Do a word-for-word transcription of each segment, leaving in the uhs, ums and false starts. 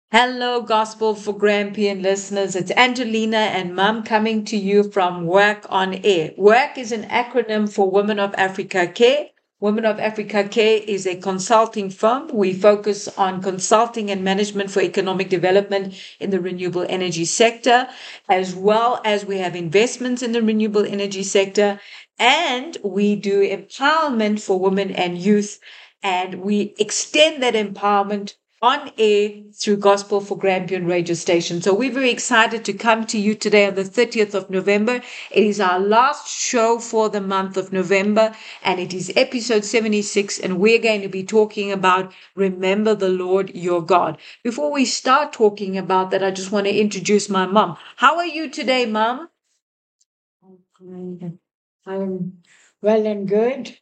Hello, Gospel for Grampian listeners. It's Angelina and Mum coming to you from Work on Air. Work is an acronym for Women of Africa Care. Women of Africa Care is a consulting firm. We focus on consulting and management for economic development in the renewable energy sector, as well as we have investments in the renewable energy sector, and we do empowerment for women and youth, and we extend that empowerment on air through Gospel for Grampian radio station. So we're very excited to come to you today on the thirtieth of November. It is our last show for the month of November, and it is episode seventy-six, and we're going to be talking about Remember the Lord your God. Before we start talking about that, I just want to introduce my mom. How are you today, Mom? I'm well and good.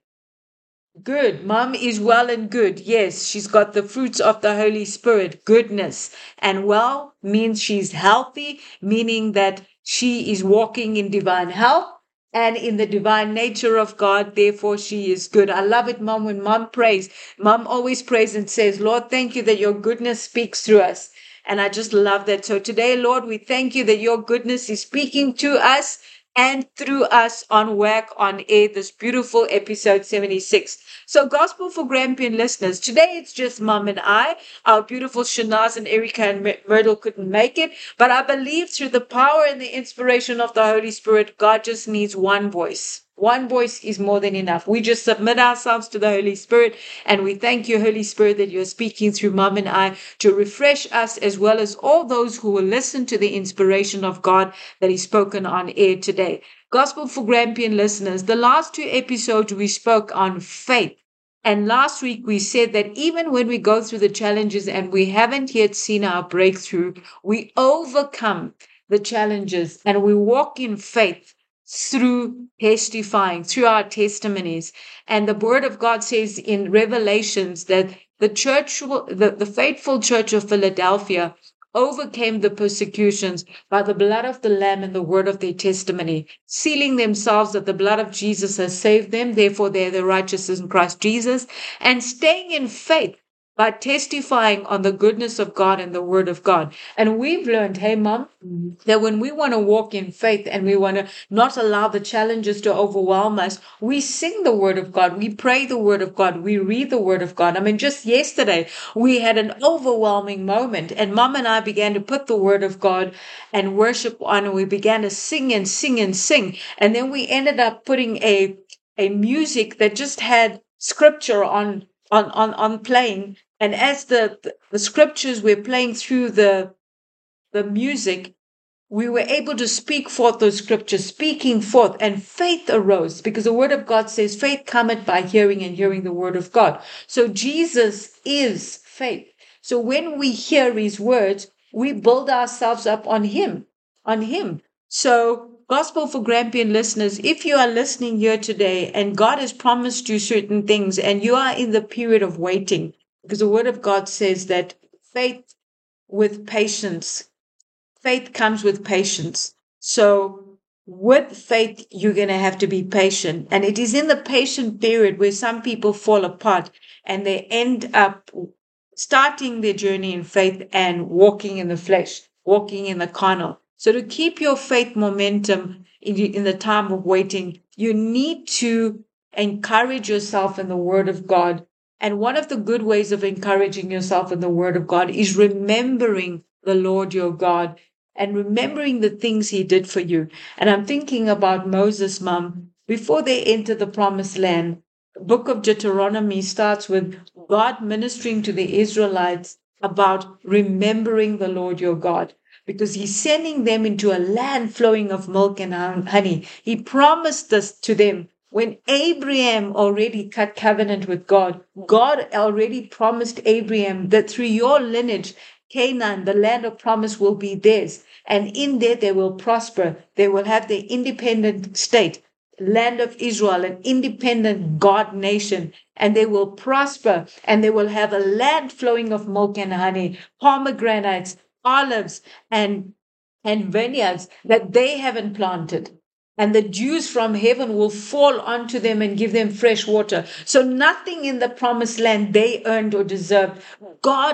Good. Mom is well and good. Yes, she's got the fruits of the Holy Spirit, goodness. And well means she's healthy, meaning that she is walking in divine health and in the divine nature of God. Therefore, she is good. I love it, Mom, when Mom prays. Mom always prays and says, Lord, thank you that your goodness speaks through us. And I just love that. So today, Lord, we thank you that your goodness is speaking to us and through us on Work on Air, this beautiful episode seventy-six. So, Gospel for Grampian listeners, today it's just Mom and I. Our beautiful Shanaz and Erica and Myrtle couldn't make it, but I believe through the power and the inspiration of the Holy Spirit, God just needs one voice. One voice is more than enough. We just submit ourselves to the Holy Spirit, and we thank you, Holy Spirit, that you're speaking through Mom and I to refresh us as well as all those who will listen to the inspiration of God that is spoken on air today. Gospel for Grampian listeners, the last two episodes we spoke on faith. And last week we said that even when we go through the challenges and we haven't yet seen our breakthrough, we overcome the challenges and we walk in faith through testifying, through our testimonies. And the word of God says in Revelations that the church, the, the faithful church of Philadelphia overcame the persecutions by the blood of the Lamb and the word of their testimony, sealing themselves that the blood of Jesus has saved them. Therefore, they're the righteousness in Christ Jesus, and staying in faith by testifying on the goodness of God and the word of God. And we've learned, hey, Mom, that when we want to walk in faith and we want to not allow the challenges to overwhelm us, we sing the word of God, we pray the word of God, we read the word of God. I mean, just yesterday, we had an overwhelming moment, and Mom and I began to put the word of God and worship on, and we began to sing and sing and sing. And then we ended up putting a, a music that just had scripture on, on, on, on playing. And as the, the, the scriptures were playing through the, the music, we were able to speak forth those scriptures, speaking forth, and faith arose because the word of God says faith cometh by hearing and hearing the word of God. So Jesus is faith. So when we hear his words, we build ourselves up on him, on him. So Gospel for Grampian listeners, if you are listening here today and God has promised you certain things and you are in the period of waiting, because the word of God says that faith with patience, faith comes with patience. So with faith, you're going to have to be patient. And it is in the patient period where some people fall apart and they end up starting their journey in faith and walking in the flesh, walking in the carnal. So to keep your faith momentum in, in the time of waiting, you need to encourage yourself in the word of God. And one of the good ways of encouraging yourself in the word of God is remembering the Lord your God and remembering the things he did for you. And I'm thinking about Moses' mom. Before they enter the promised land, the book of Deuteronomy starts with God ministering to the Israelites about remembering the Lord your God, because he's sending them into a land flowing of milk and honey. He promised this to them when Abraham already cut covenant with God. God already promised Abraham that through your lineage, Canaan, the land of promise, will be theirs. And in there they will prosper. They will have their independent state, land of Israel, an independent God nation. And they will prosper. And they will have a land flowing of milk and honey, pomegranates, olives, and, and vineyards that they haven't planted. And the dews from heaven will fall onto them and give them fresh water. So nothing in the promised land they earned or deserved. God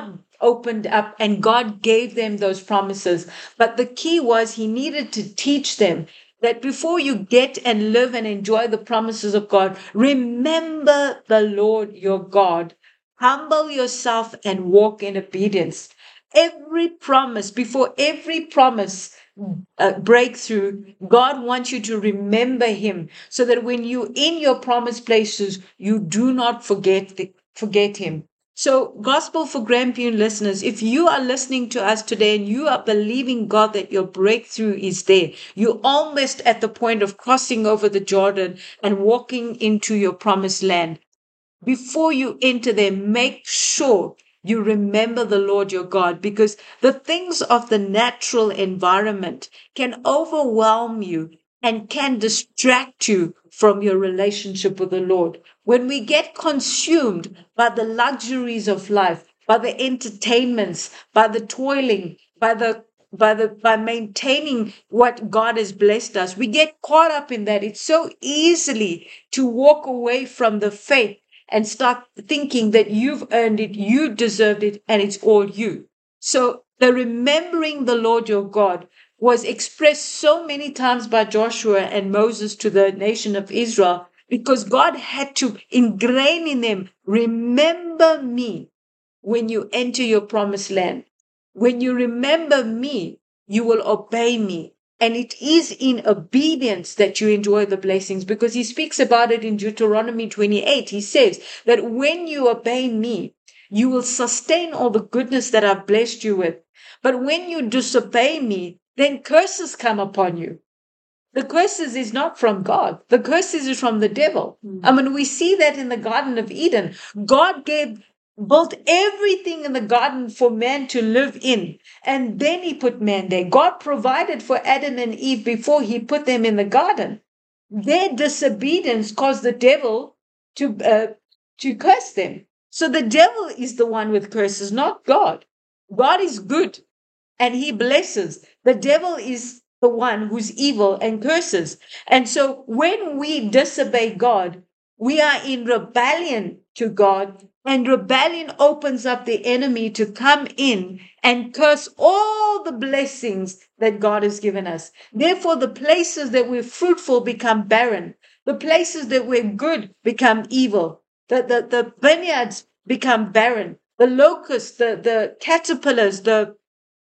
opened up and God gave them those promises. But the key was he needed to teach them that before you get and live and enjoy the promises of God, remember the Lord your God. Humble yourself and walk in obedience. Every promise, before every promise uh, breakthrough, God wants you to remember him so that when you in your promised places, you do not forget the, forget him. So, Gospel for Grampian listeners, if you are listening to us today and you are believing God that your breakthrough is there, you're almost at the point of crossing over the Jordan and walking into your promised land. Before you enter there, make sure you remember the Lord your God, because the things of the natural environment can overwhelm you and can distract you from your relationship with the Lord. When we get consumed by the luxuries of life, by the entertainments, by the toiling, by the by the by maintaining what God has blessed us, we get caught up in that. It's so easily to walk away from the faith and start thinking that you've earned it, you deserved it, and it's all you. So the remembering the Lord your God was expressed so many times by Joshua and Moses to the nation of Israel, because God had to ingrain in them, remember me when you enter your promised land. When you remember me, you will obey me. And it is in obedience that you enjoy the blessings, because he speaks about it in Deuteronomy twenty-eight. He says that when you obey me, you will sustain all the goodness that I've blessed you with. But when you disobey me, then curses come upon you. The curses is not from God. The curses is from the devil. Mm. I mean, we see that in the Garden of Eden. God gave built everything in the garden for man to live in. And then he put man there. God provided for Adam and Eve before he put them in the garden. Their disobedience caused the devil to, uh, to curse them. So the devil is the one with curses, not God. God is good and he blesses. The devil is the one who's evil and curses. And so when we disobey God, we are in rebellion to God, and rebellion opens up the enemy to come in and curse all the blessings that God has given us. Therefore, the places that we're fruitful become barren. The places that we're good become evil. The, the, the vineyards become barren. The locusts, the, the caterpillars, the,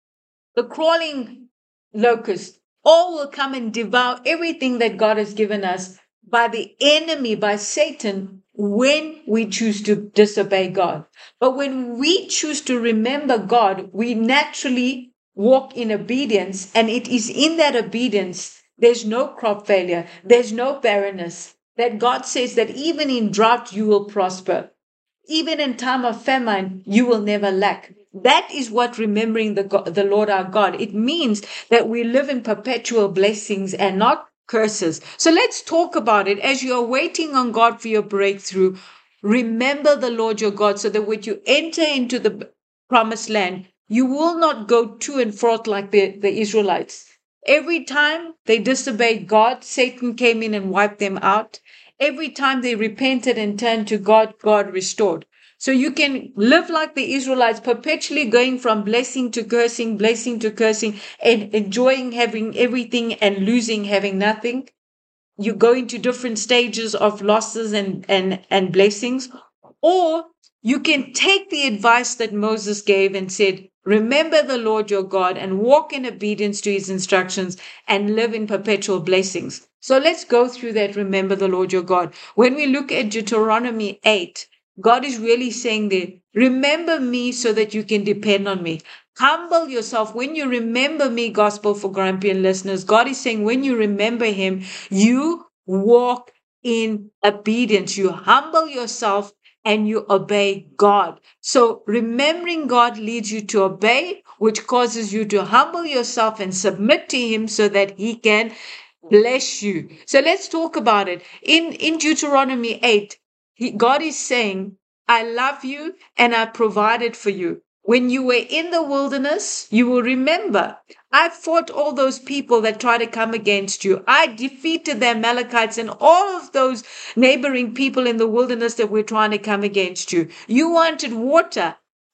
the crawling locusts, all will come and devour everything that God has given us by the enemy, by Satan, when we choose to disobey God. But when we choose to remember God, we naturally walk in obedience, and it is in that obedience, there's no crop failure, there's no barrenness, that God says that even in drought, you will prosper. Even in time of famine, you will never lack. That is what remembering the God, the Lord our God. It means that we live in perpetual blessings and not curses. So let's talk about it. As you are waiting on God for your breakthrough, remember the Lord your God, so that when you enter into the promised land, you will not go to and fro like the, the Israelites. Every time they disobeyed God, Satan came in and wiped them out. Every time they repented and turned to God, God restored. So you can live like the Israelites, perpetually going from blessing to cursing, blessing to cursing, and enjoying having everything and losing having nothing. You go into different stages of losses and, and, and blessings. Or you can take the advice that Moses gave and said, remember the Lord your God and walk in obedience to his instructions and live in perpetual blessings. So let's go through that. Remember the Lord your God. When we look at Deuteronomy eight, God is really saying there, remember me so that you can depend on me. Humble yourself. When you remember me, Gospel for Grampian listeners, God is saying when you remember him, you walk in obedience. You humble yourself and you obey God. So remembering God leads you to obey, which causes you to humble yourself and submit to him so that he can bless you. So let's talk about it. In, in Deuteronomy eight, he, God is saying, I love you and I provided for you. When you were in the wilderness, you will remember, I fought all those people that try to come against you. I defeated the Amalekites and all of those neighboring people in the wilderness that were trying to come against you. You wanted water.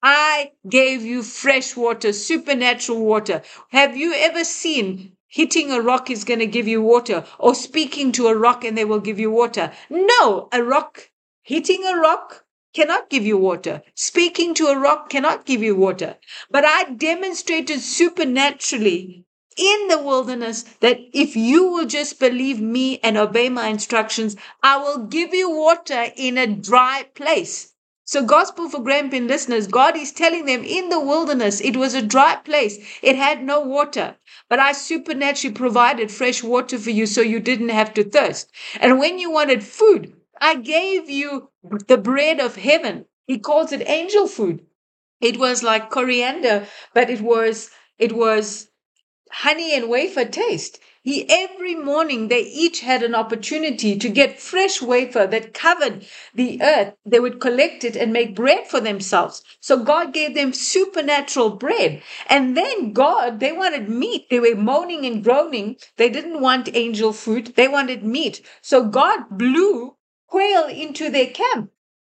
I gave you fresh water, supernatural water. Have you ever seen hitting a rock is going to give you water, or speaking to a rock and they will give you water? No, a rock, hitting a rock cannot give you water. Speaking to a rock cannot give you water. But I demonstrated supernaturally in the wilderness that if you will just believe me and obey my instructions, I will give you water in a dry place. So, gospel for Grandpin listeners, God is telling them in the wilderness, it was a dry place. It had no water, but I supernaturally provided fresh water for you so you didn't have to thirst. And when you wanted food, I gave you the bread of heaven. He calls it angel food. It was like coriander, but it was, it was honey and wafer taste. He every morning they each had an opportunity to get fresh wafer that covered the earth. They would collect it and make bread for themselves. So God gave them supernatural bread. And then God, they wanted meat. They were moaning and groaning. They didn't want angel food. They wanted meat. So God blew quail into their camp.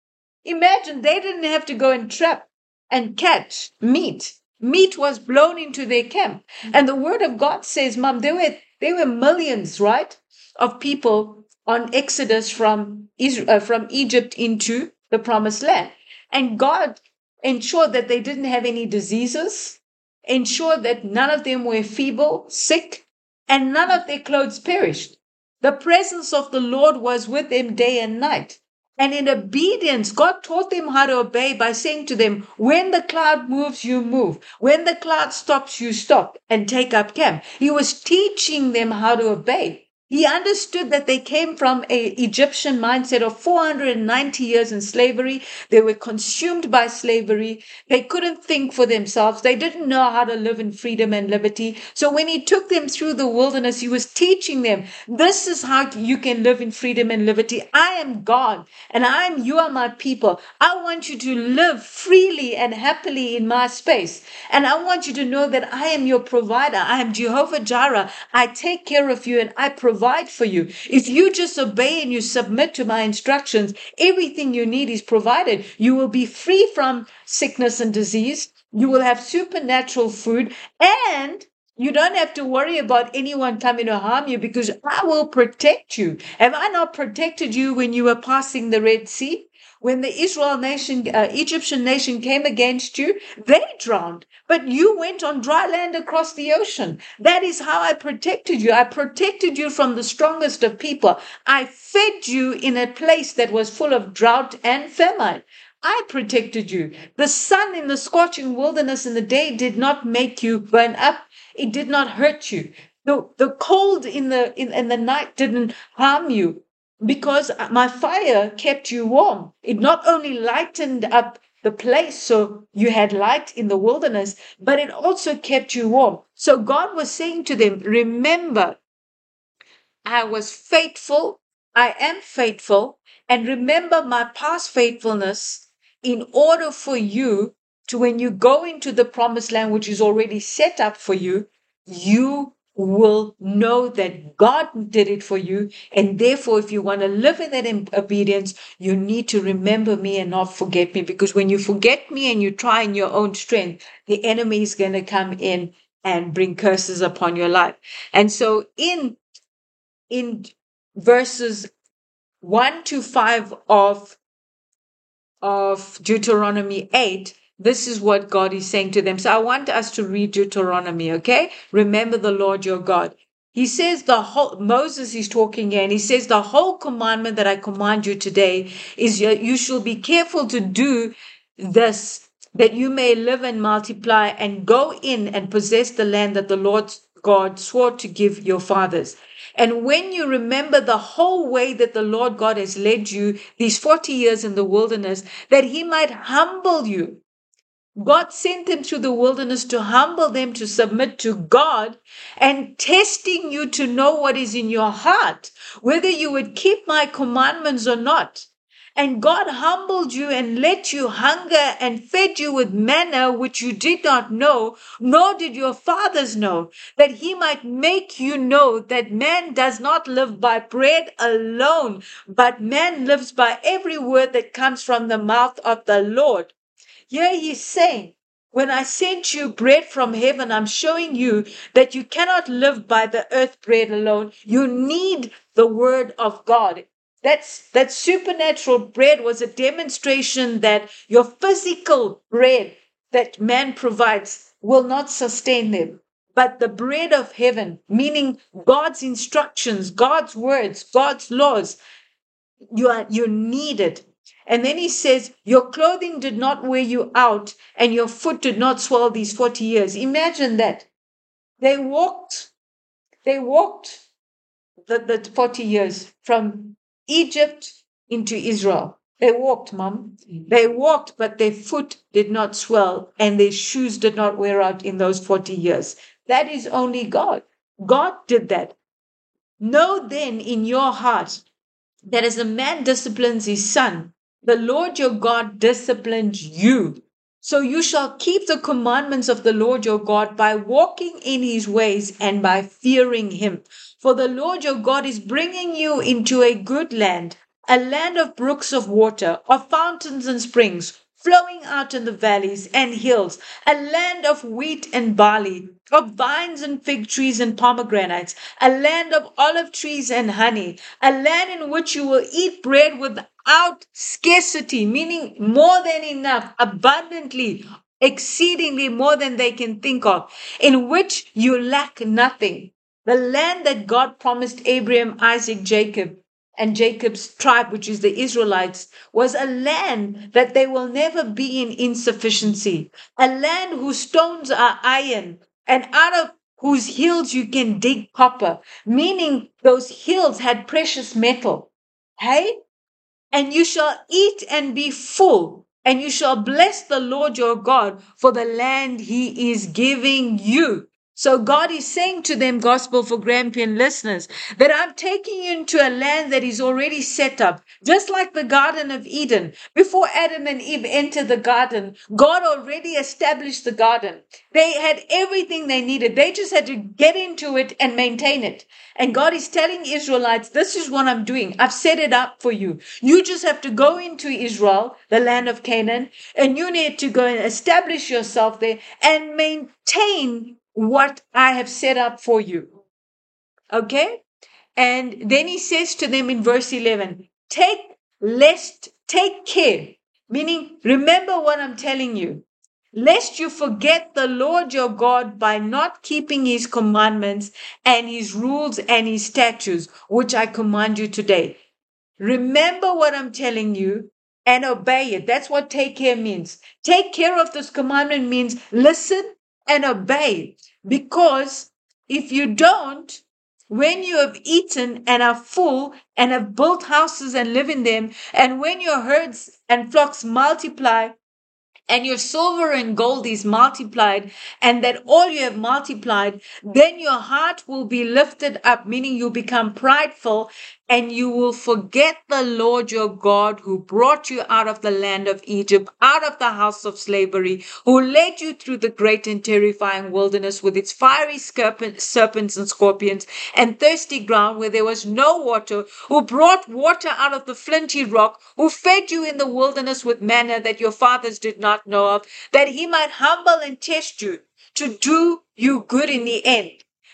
Imagine they didn't have to go and trap and catch meat. Meat was blown into their camp. And the word of God says, Mom, there were, there were millions, right, of people on Exodus from Israel, uh, from Egypt into the promised land. And God ensured that they didn't have any diseases, ensured that none of them were feeble, sick, and none of their clothes perished. The presence of the Lord was with them day and night. And in obedience, God taught them how to obey by saying to them, when the cloud moves, you move. When the cloud stops, you stop and take up camp. He was teaching them how to obey. He understood that they came from an Egyptian mindset of four hundred ninety years in slavery. They were consumed by slavery. They couldn't think for themselves. They didn't know how to live in freedom and liberty. So when he took them through the wilderness, he was teaching them, this is how you can live in freedom and liberty. I am God, and I am, you are my people. I want you to live freely and happily in my space. And I want you to know that I am your provider. I am Jehovah Jireh. I take care of you and I provide provide for you. If you just obey and you submit to my instructions, everything you need is provided. You will be free from sickness and disease. You will have supernatural food, and you don't have to worry about anyone coming to harm you because I will protect you. Have I not protected you when you were passing the Red Sea? When the Israel nation, uh, Egyptian nation came against you, they drowned, but you went on dry land across the ocean. That is how I protected you. I protected you from the strongest of people. I fed you in a place that was full of drought and famine. I protected you. The sun in the scorching wilderness in the day did not make you burn up. It did not hurt you. The, the cold in the, in, in the night didn't harm you. Because my fire kept you warm. It not only lightened up the place so you had light in the wilderness, but it also kept you warm. So God was saying to them, remember, I was faithful, I am faithful, and remember my past faithfulness in order for you to, when you go into the promised land, which is already set up for you, you will know that God did it for you. And therefore, if you want to live in that obedience, you need to remember me and not forget me. Because when you forget me and you try in your own strength, the enemy is going to come in and bring curses upon your life. And so in, in verses one to five of, of Deuteronomy eight, this is what God is saying to them. So I want us to read Deuteronomy, okay? Remember the Lord your God. He says the whole, Moses is talking here, and he says the whole commandment that I command you today is you, you shall be careful to do this, that you may live and multiply and go in and possess the land that the Lord God swore to give your fathers. And when you remember the whole way that the Lord God has led you these forty years in the wilderness, that he might humble you. God sent them to the wilderness to humble them, to submit to God, and testing you to know what is in your heart, whether you would keep my commandments or not. And God humbled you and let you hunger and fed you with manna, which you did not know, nor did your fathers know, that he might make you know that man does not live by bread alone, but man lives by every word that comes from the mouth of the Lord. Here he's saying, when I sent you bread from heaven, I'm showing you that you cannot live by the earth bread alone. You need the word of God. That's that supernatural bread was a demonstration that your physical bread that man provides will not sustain them. But the bread of heaven, meaning God's instructions, God's words, God's laws, you are you need it. And then he says, your clothing did not wear you out, and your foot did not swell these forty years. Imagine that. They walked, they walked the, the forty years from Egypt into Israel. They walked, Mom. They walked, but their foot did not swell and their shoes did not wear out in those forty years. That is only God. God did that. Know then in your heart that as a man disciplines his son, the Lord your God disciplines you. So you shall keep the commandments of the Lord your God by walking in his ways and by fearing him. For the Lord your God is bringing you into a good land, a land of brooks of water, of fountains and springs, flowing out in the valleys and hills, a land of wheat and barley, of vines and fig trees and pomegranates, a land of olive trees and honey, a land in which you will eat bread without scarcity, meaning more than enough, abundantly, exceedingly more than they can think of, in which you lack nothing. The land that God promised Abraham, Isaac, Jacob, and Jacob's tribe, which is the Israelites, was a land that they will never be in insufficiency, a land whose stones are iron, and out of whose hills you can dig copper, meaning those hills had precious metal. Hey? And you shall eat and be full, and you shall bless the Lord your God for the land he is giving you. So God is saying to them, gospel for Grampian listeners, that I'm taking you into a land that is already set up, just like the Garden of Eden. Before Adam and Eve entered the garden, God already established the garden. They had everything they needed. They just had to get into it and maintain it. And God is telling Israelites, this is what I'm doing. I've set it up for you. You just have to go into Israel, the land of Canaan, and you need to go and establish yourself there and maintain what I have set up for you. Okay? And then he says to them in verse eleven, take lest, take care, meaning remember what I'm telling you, lest you forget the Lord your God by not keeping his commandments and his rules and his statutes, which I command you today. Remember what I'm telling you and obey it. That's what take care means. Take care of this commandment means listen and obey. Because if you don't, when you have eaten and are full and have built houses and live in them, and when your herds and flocks multiply, and your silver and gold is multiplied, and that all you have multiplied, then your heart will be lifted up, meaning you become prideful, and you will forget the Lord your God who brought you out of the land of Egypt, out of the house of slavery, who led you through the great and terrifying wilderness with its fiery serpents and scorpions and thirsty ground where there was no water, who brought water out of the flinty rock, who fed you in the wilderness with manna that your fathers did not know of, that he might humble and test you to do you good in the end.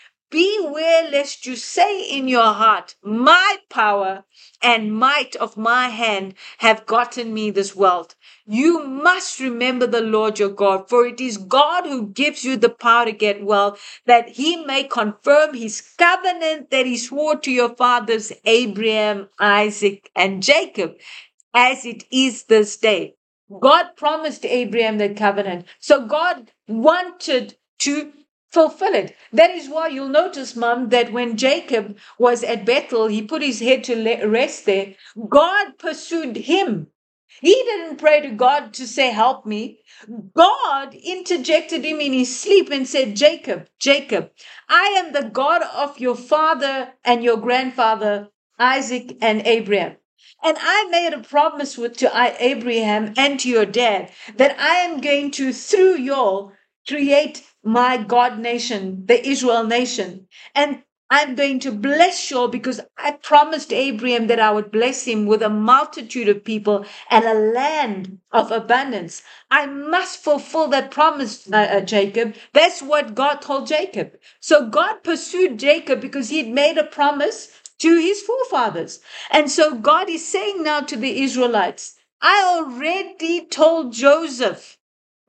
Beware lest you say in your heart, my power and might of my hand have gotten me this wealth. You must remember the Lord your God, for it is God who gives you the power to get wealth, that he may confirm his covenant that he swore to your fathers, Abraham, Isaac, and Jacob, as it is this day. God promised Abraham that covenant. So God wanted to fulfill it. That is why you'll notice, Mom, that when Jacob was at Bethel, he put his head to rest there. God pursued him. He didn't pray to God to say, help me. God interjected him in his sleep and said, Jacob, Jacob, I am the God of your father and your grandfather, Isaac and Abraham. And I made a promise with to Abraham and to your dad that I am going to, through you all, create my God nation, the Israel nation. And I'm going to bless you all because I promised Abraham that I would bless him with a multitude of people and a land of abundance. I must fulfill that promise, uh, uh, Jacob. That's what God told Jacob. So God pursued Jacob because he had made a promise to his forefathers. And so God is saying now to the Israelites, I already told Joseph.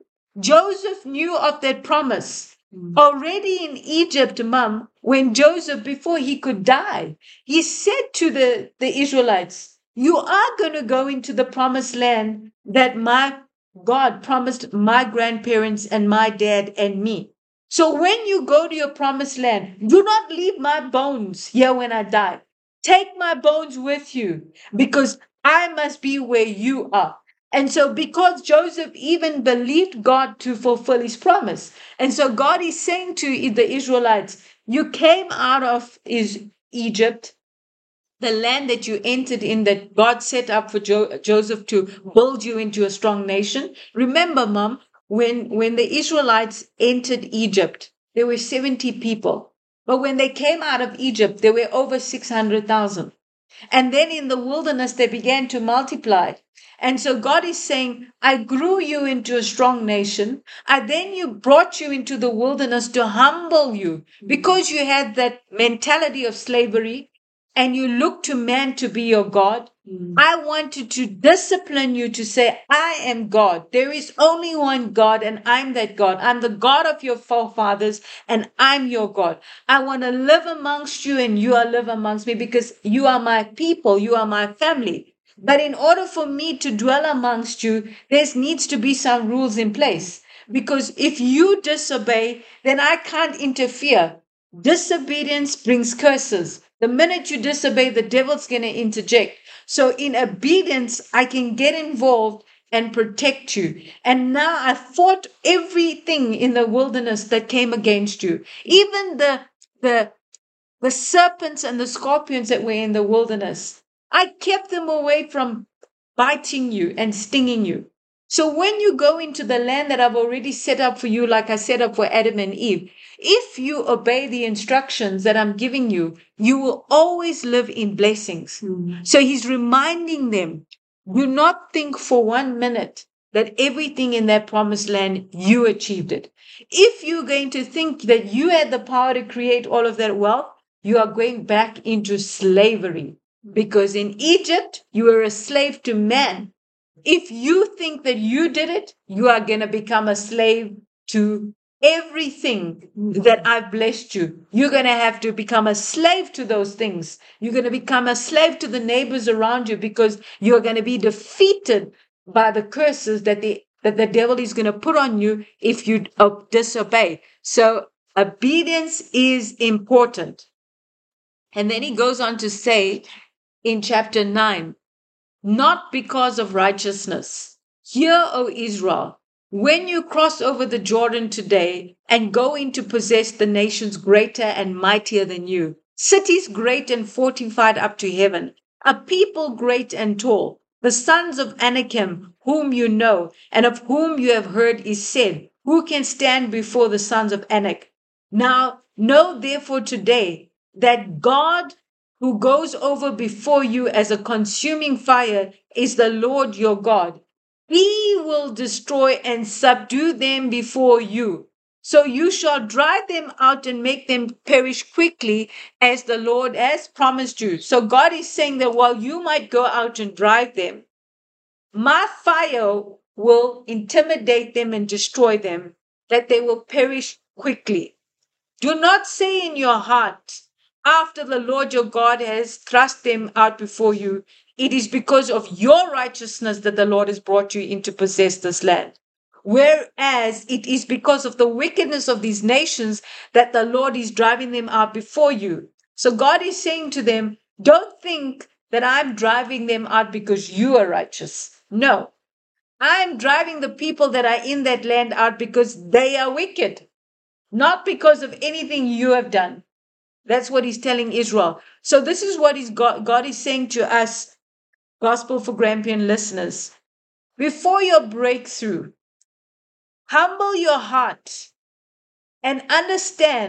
Joseph knew of that promise. Already in Egypt, Mom, when Joseph, before he could die, he said to the, the Israelites, you are going to go into the promised land that my God promised my grandparents and my dad and me. So when you go to your promised land, do not leave my bones here when I die. Take my bones with you because I must be where you are. And so, because Joseph even believed God to fulfill his promise, and so God is saying to the Israelites, you came out of Egypt, the land that you entered in, that God set up for jo- Joseph to build you into a strong nation. Remember, Mom, when, when the Israelites entered Egypt, there were seventy people. But when they came out of Egypt, there were over six hundred thousand. And then in the wilderness, they began to multiply. And so God is saying, I grew you into a strong nation. I then you brought you into the wilderness to humble you because you had that mentality of slavery and you look to man to be your God. Mm. I wanted to discipline you to say, I am God. There is only one God and I'm that God. I'm the God of your forefathers and I'm your God. I want to live amongst you and you are live amongst me because you are my people. You are my family. But in order for me to dwell amongst you, there needs to be some rules in place. Because if you disobey, then I can't interfere. Disobedience brings curses. The minute you disobey, the devil's going to interject. So in obedience, I can get involved and protect you. And now I fought everything in the wilderness that came against you. Even the, the, the serpents and the scorpions that were in the wilderness. I kept them away from biting you and stinging you. So when you go into the land that I've already set up for you, like I set up for Adam and Eve, if you obey the instructions that I'm giving you, you will always live in blessings. Mm. So he's reminding them, do not think for one minute that everything in that promised land, you achieved it. If you're going to think that you had the power to create all of that wealth, you are going back into slavery. Because in Egypt, you were a slave to man. If you think that you did it, you are going to become a slave to everything that I've blessed you. You're going to have to become a slave to those things. You're going to become a slave to the neighbors around you because you're going to be defeated by the curses that the, that the devil is going to put on you if you disobey. So obedience is important. And then he goes on to say in chapter nine, not because of righteousness. Hear, O Israel, when you cross over the Jordan today and go in to possess the nations greater and mightier than you, cities great and fortified up to heaven, a people great and tall, the sons of Anakim, whom you know, and of whom you have heard is said, who can stand before the sons of Anak? Now know therefore today that God who goes over before you as a consuming fire is the Lord your God. He will destroy and subdue them before you. So you shall drive them out and make them perish quickly as the Lord has promised you. So God is saying that while you might go out and drive them, my fire will intimidate them and destroy them, that they will perish quickly. Do not say in your heart, after the Lord your God has thrust them out before you, it is because of your righteousness that the Lord has brought you in to possess this land. Whereas it is because of the wickedness of these nations that the Lord is driving them out before you. So God is saying to them, don't think that I'm driving them out because you are righteous. No, I'm driving the people that are in that land out because they are wicked, not because of anything you have done. That's what he's telling Israel. So this is what he's God, God is saying to us, Gospel for Grampian listeners. Before your breakthrough, humble your heart and understand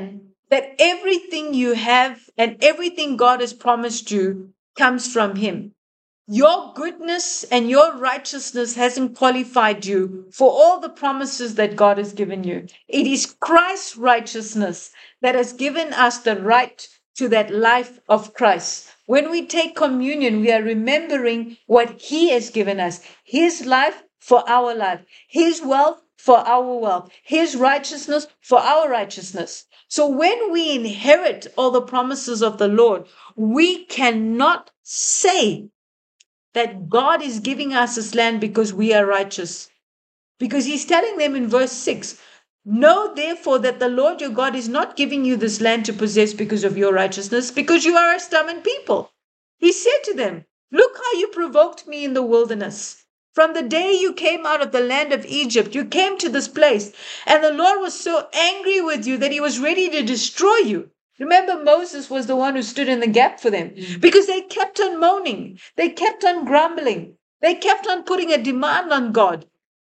that everything you have and everything God has promised you comes from Him. Your goodness and your righteousness hasn't qualified you for all the promises that God has given you. It is Christ's righteousness that has given us the right to that life of Christ. When we take communion, we are remembering what He has given us, His life for our life, His wealth for our wealth, His righteousness for our righteousness. So when we inherit all the promises of the Lord, we cannot say that God is giving us this land because we are righteous. Because He's telling them in verse six, know therefore that the Lord your God is not giving you this land to possess because of your righteousness, because you are a stubborn people. He said to them, look how you provoked me in the wilderness. From the day you came out of the land of Egypt, you came to this place, and the Lord was so angry with you that He was ready to destroy you. Remember, Moses was the one who stood in the gap for them because they kept on moaning. They kept on grumbling. They kept on putting a demand on God.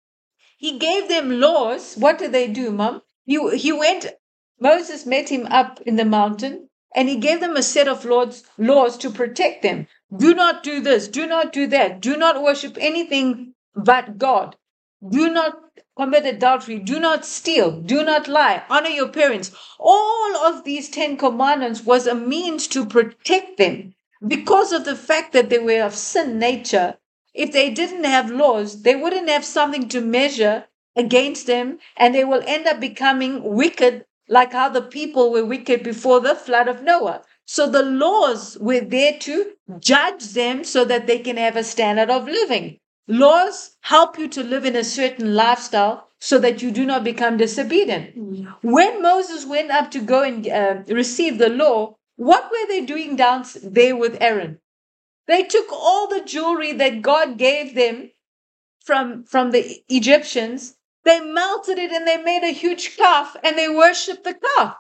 He gave them laws. What did they do, Mom? He, he went, Moses met him up in the mountain and he gave them a set of laws, laws to protect them. Do not do this. Do not do that. Do not worship anything but God. Do not commit adultery. Do not steal. Do not lie. Honor your parents. All of these Ten Commandments was a means to protect them because of the fact that they were of sin nature. If they didn't have laws, they wouldn't have something to measure against them, and they will end up becoming wicked like how the people were wicked before the flood of Noah. So the laws were there to judge them so that they can have a standard of living. Laws help you to live in a certain lifestyle so that you do not become disobedient. Mm. When Moses went up to go and uh, receive the law, what were they doing down there with Aaron? They took all the jewelry that God gave them from, from the Egyptians, they melted it and they made a huge calf and they worshiped the calf.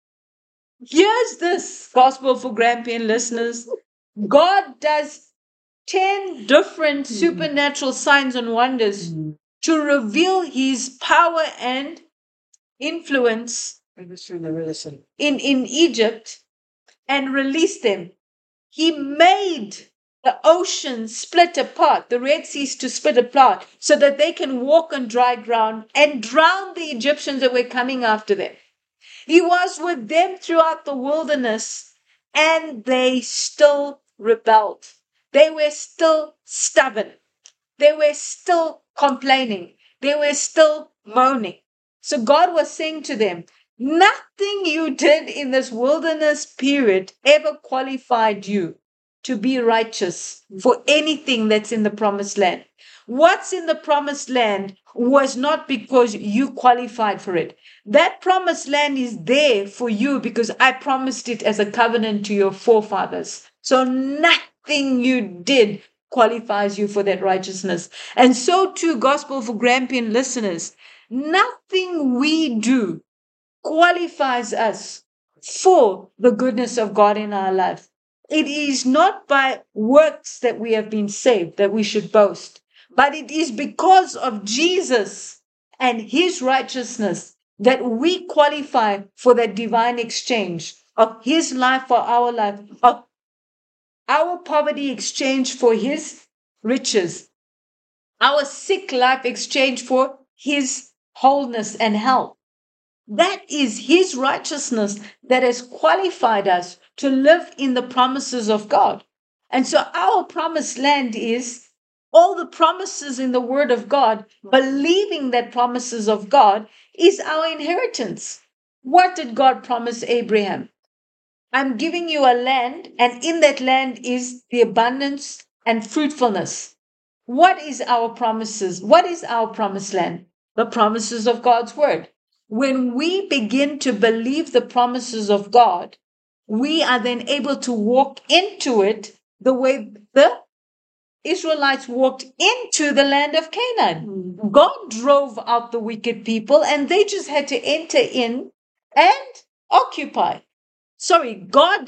Here's this gospel for Grampian listeners. God does ten different mm-hmm. supernatural signs and wonders mm-hmm. to reveal His power and influence in, in Egypt and release them. He made the ocean split apart, the Red Sea to split apart, so that they can walk on dry ground and drown the Egyptians that were coming after them. He was with them throughout the wilderness, and they still rebelled. They were still stubborn. They were still complaining. They were still moaning. So God was saying to them, nothing you did in this wilderness period ever qualified you to be righteous for anything that's in the promised land. What's in the promised land was not because you qualified for it. That promised land is there for you because I promised it as a covenant to your forefathers. So nothing you did qualifies you for that righteousness. And so too, gospel for Grampian listeners, nothing we do qualifies us for the goodness of God in our life. It is not by works that we have been saved that we should boast, but it is because of Jesus and His righteousness that we qualify for that divine exchange of His life for our life, of our poverty exchange for His riches, our sick life exchange for His wholeness and health. That is His righteousness that has qualified us to live in the promises of God. And so our promised land is all the promises in the Word of God, believing that promises of God is our inheritance. What did God promise Abraham? I'm giving you a land, and in that land is the abundance and fruitfulness. What is our promises? What is our promised land? The promises of God's Word. When we begin to believe the promises of God, we are then able to walk into it the way the Israelites walked into the land of Canaan. Mm. God drove out the wicked people and they just had to enter in and occupy. Sorry, God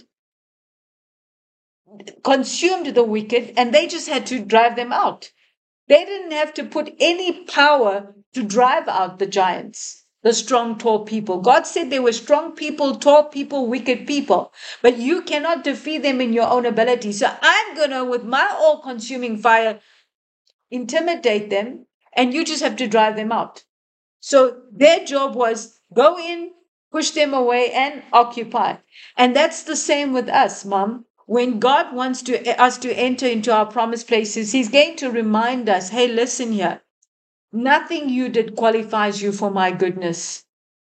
consumed the wicked and they just had to drive them out. They didn't have to put any power to drive out the giants. the strong, tall people. God said there were strong people, tall people, wicked people, but you cannot defeat them in your own ability. So I'm going to, with my all-consuming fire, intimidate them, and you just have to drive them out. So their job was go in, push them away, and occupy. And that's the same with us, Mom. When God wants to us to enter into our promised places, He's going to remind us, hey, listen here. Nothing you did qualifies you for my goodness.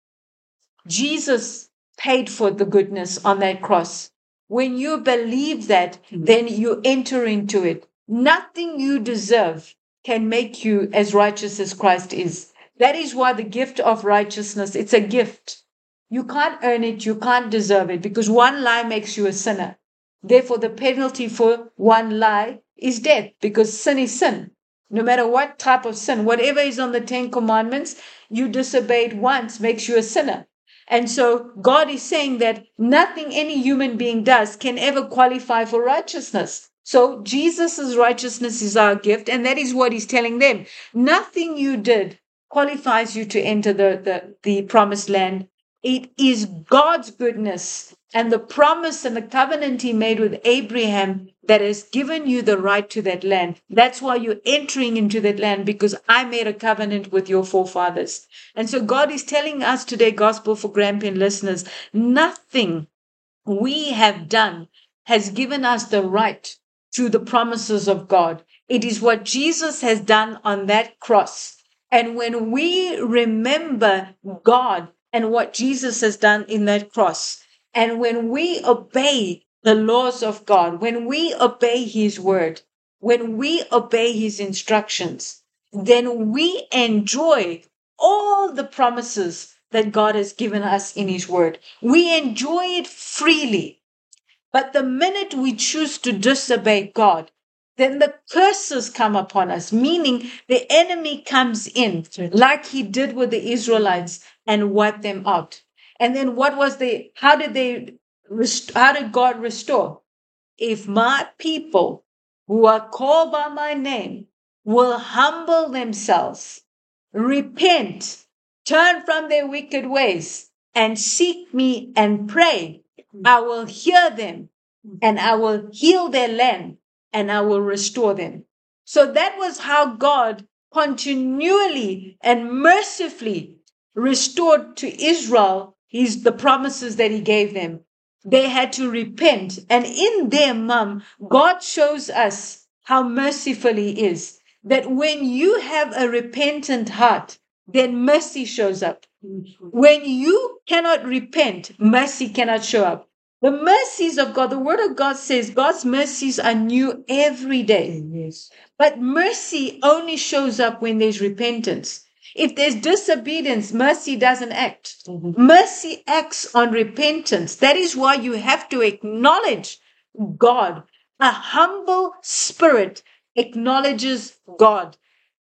Jesus paid for the goodness on that cross. When you believe that, then you enter into it. Nothing you deserve can make you as righteous as Christ is. That is why the gift of righteousness, it's a gift. You can't earn it, you can't deserve it, because one lie makes you a sinner. Therefore, the penalty for one lie is death, because sin is sin. No matter what type of sin, whatever is on the Ten Commandments, you disobeyed once makes you a sinner. And so God is saying that nothing any human being does can ever qualify for righteousness. So Jesus' righteousness is our gift, and that is what He's telling them. Nothing you did qualifies you to enter the, the, the promised land. It is God's goodness and the promise and the covenant He made with Abraham that has given you the right to that land. That's why you're entering into that land, because I made a covenant with your forefathers. And so God is telling us today, Gospel for Grampian listeners, nothing we have done has given us the right to the promises of God. It is what Jesus has done on that cross. And when we remember God and what Jesus has done in that cross, and when we obey the laws of God, when we obey His word, when we obey His instructions, then we enjoy all the promises that God has given us in His word. We enjoy it freely. But the minute we choose to disobey God, then the curses come upon us, meaning the enemy comes in like he did with the Israelites and wiped them out. And then what was the, how did they, how did God restore? If my people who are called by my name will humble themselves, repent, turn from their wicked ways, and seek me and pray, I will hear them and I will heal their land and I will restore them. So that was how God continually and mercifully restored to Israel his the promises that He gave them. They had to repent. And in their mom, God shows us how merciful He is. That when you have a repentant heart, then mercy shows up. When you cannot repent, mercy cannot show up. The mercies of God, the word of God says God's mercies are new every day. Yes. But mercy only shows up when there's repentance. If there's disobedience, mercy doesn't act. Mhm. Mercy acts on repentance. That is why you have to acknowledge God. A humble spirit acknowledges God.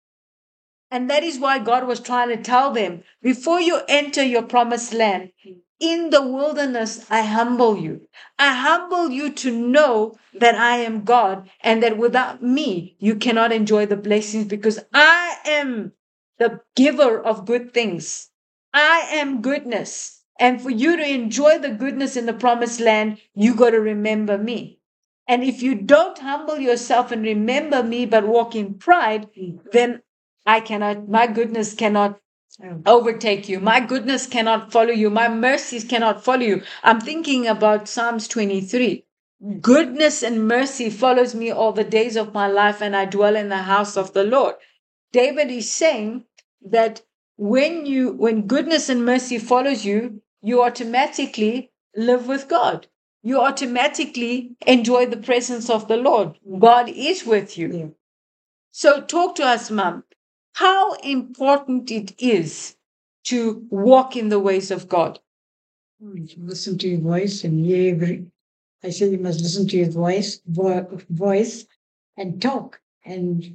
And that is why God was trying to tell them, before you enter your promised land, in the wilderness, I humble you. I humble you to know that I am God and that without me, you cannot enjoy the blessings, because I am the giver of good things. I am goodness. And for you to enjoy the goodness in the promised land, you got to remember me. And if you don't humble yourself and remember me, but walk in pride, then I cannot, my goodness cannot overtake you. My goodness cannot follow you. My mercies cannot follow you. I'm thinking about Psalms twenty-three. Goodness and mercy follows me all the days of my life, and I dwell in the house of the Lord. David is saying that when you, when goodness and mercy follows you, you automatically live with God. You automatically enjoy the presence of the Lord. God is with you. Yeah. So talk to us, Mom. How important it is to walk in the ways of God. You should listen to His voice and hear every. I say you must listen to His voice, vo- voice, and talk and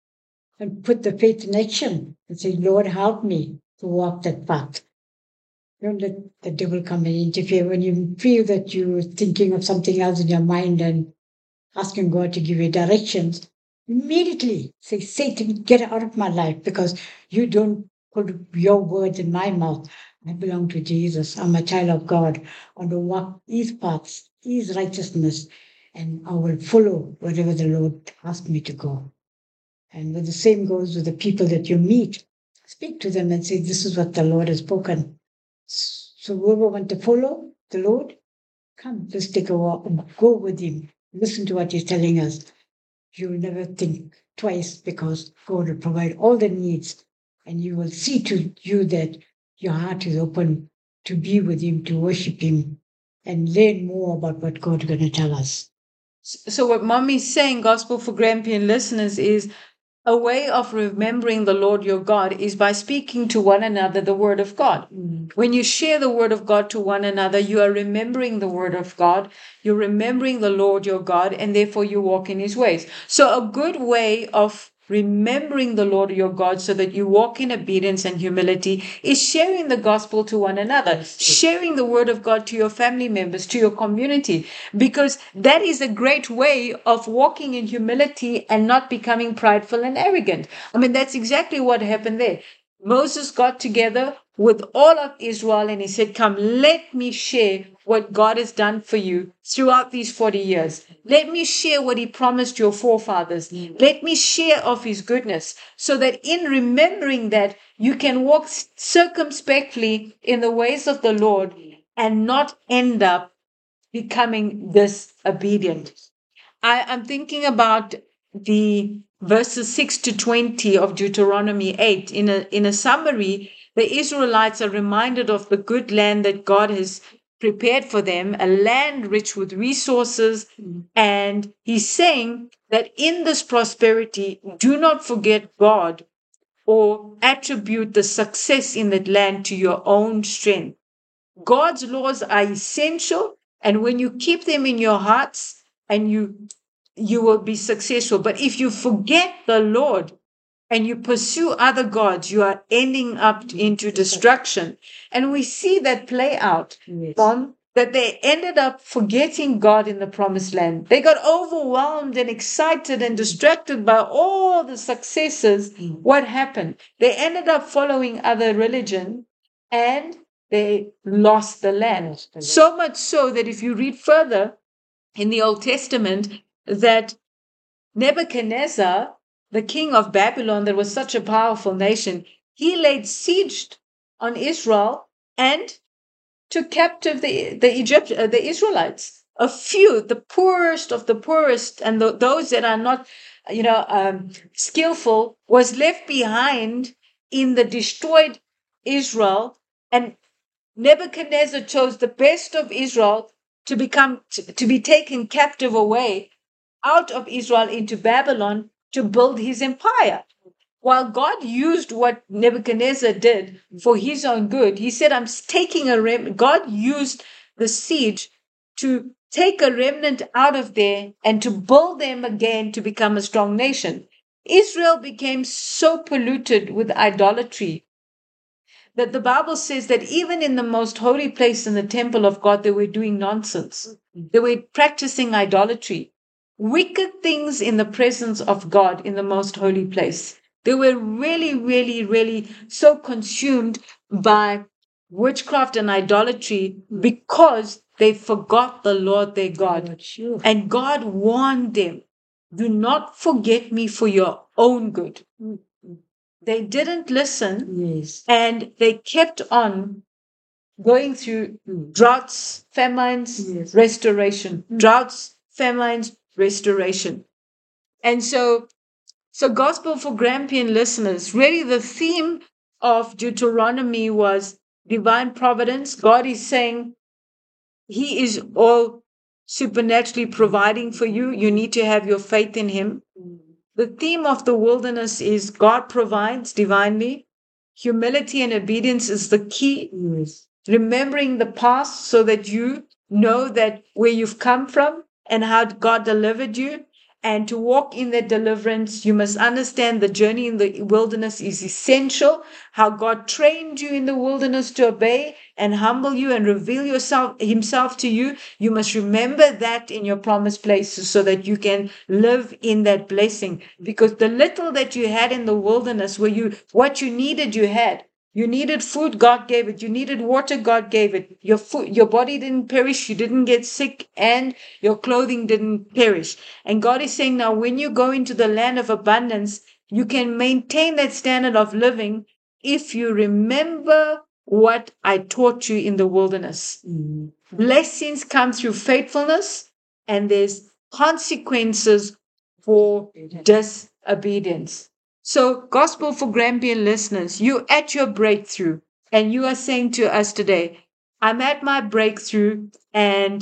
and put the faith in action and say, Lord, help me to walk that path. Don't let the devil come and interfere when you feel that you're thinking of something else in your mind and asking God to give you directions. Immediately say, Satan, get out of my life, because you don't put your words in my mouth. I belong to Jesus. I'm a child of God. I want to walk His paths, His righteousness, and I will follow wherever the Lord asks me to go. And the same goes with the people that you meet. Speak to them and say, this is what the Lord has spoken. So whoever want to follow the Lord, come, let's take a walk, go with Him. Listen to what He's telling us. You'll never think twice because God will provide all the needs, and you will see to you that your heart is open to be with Him, to worship Him, and learn more about what God's going to tell us. So what Mommy's saying, Gospel for Grampian listeners, is a way of remembering the Lord your God is by speaking to one another the word of God. Mm. When you share the word of God to one another, you are remembering the word of God. You're remembering the Lord your God, and therefore you walk in His ways. So a good way of remembering the Lord your God so that you walk in obedience and humility is sharing the gospel to one another, Yes. sharing the word of God to your family members, to your community, because that is a great way of walking in humility and not becoming prideful and arrogant. I mean, that's exactly what happened there. Moses got together with all of Israel and he said, come, let me share what God has done for you throughout these forty years. Let me share what He promised your forefathers. Let me share of His goodness, so that in remembering that, you can walk circumspectly in the ways of the Lord and not end up becoming disobedient. I, I'm thinking about the verses six to twenty of Deuteronomy eight. In a, in a summary, the Israelites are reminded of the good land that God has prepared for them, a land rich with resources. And He's saying that in this prosperity, do not forget God or attribute the success in that land to your own strength. God's laws are essential, and when you keep them in your hearts, and you you will be successful. But if you forget the Lord and you pursue other gods, you are ending up into destruction. And we see that play out, Yes. Mom, that they ended up forgetting God in the promised land. They got overwhelmed and excited and distracted by all the successes. Mm. What happened? They ended up following other religion, and they lost the land. Lost the land. So much so that if you read further in the Old Testament, that Nebuchadnezzar, the king of Babylon, that was such a powerful nation, he laid siege on Israel and took captive the the Egypt uh, the Israelites. A few, the poorest of the poorest, and the, those that are not, you know, um, skillful, was left behind in the destroyed Israel. And Nebuchadnezzar chose the best of Israel to become to, to be taken captive away out of Israel into Babylon to build his empire. While God used what Nebuchadnezzar did for His own good, He said, I'm taking a rem. God used the siege to take a remnant out of there and to build them again to become a strong nation. Israel became so polluted with idolatry that the Bible says that even in the most holy place in the temple of God, they were doing nonsense. They were practicing idolatry, wicked things in the presence of God in the most holy place. They were really, really, really so consumed by witchcraft and idolatry because they forgot the Lord their God. Sure. And God warned them, do not forget me for your own good. They didn't listen, Yes. and they kept on going through droughts, famines, Yes. restoration, droughts, famines, restoration. And so, so Gospel for Grampian listeners, really the theme of Deuteronomy was divine providence. God is saying He is all supernaturally providing for you. You need to have your faith in Him. The theme of the wilderness is God provides divinely. Humility and obedience is the key. Yes. Remembering the past so that you know that where you've come from and how God delivered you. And to walk in that deliverance, you must understand the journey in the wilderness is essential. How God trained you in the wilderness to obey and humble you and reveal yourself himself to you. You must remember that in your promised places so that you can live in that blessing. Because the little that you had in the wilderness, where you what you needed, you had. You needed food, God gave it. You needed water, God gave it. Your food, your body didn't perish. You didn't get sick, and your clothing didn't perish. And God is saying now, when you go into the land of abundance, you can maintain that standard of living if you remember what I taught you in the wilderness. Mm. Blessings come through faithfulness, and there's consequences for disobedience. So, Gospel for Grampian listeners, you at your breakthrough, and you are saying to us today, I'm at my breakthrough, and